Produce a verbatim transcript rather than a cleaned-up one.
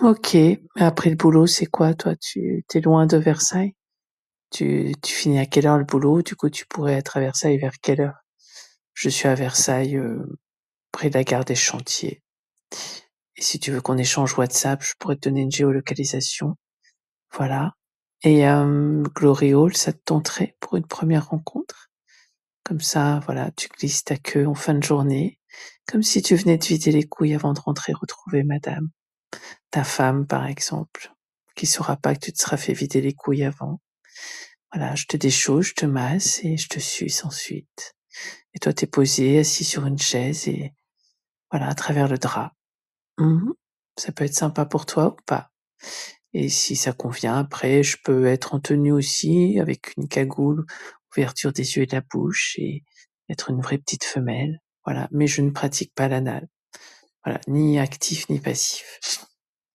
OK. Après le boulot, c'est quoi toi? Tu tu es loin de Versailles? Tu tu finis à quelle heure le boulot? Du coup, tu pourrais être à Versailles vers quelle heure? Je suis à Versailles, heu, près de la gare des Chantiers. Et si tu veux qu'on échange WhatsApp, je pourrais te donner une géolocalisation. Voilà. Et hem, Glory Hall, ça te tenterait pour une première rencontre? Comme ça, voilà, tu glisses ta queue en fin de journée, comme si tu venais te vider les couilles avant de rentrer retrouver madame, ta femme par exemple, qui saura pas que tu te seras fait vider les couilles avant. Voilà, je te déchausse, je te masse et je te suce ensuite. Et toi, tu es posé, assis sur une chaise et voilà, à travers le drap. Mmh. Ça peut être sympa pour toi ou pas? Et si ça convient, après, je peux être en tenue aussi, avec une cagoule, ouverture des yeux et de la bouche et être une vraie petite femelle. Voilà, mais je ne pratique pas l'anal. Voilà, ni actif ni passif.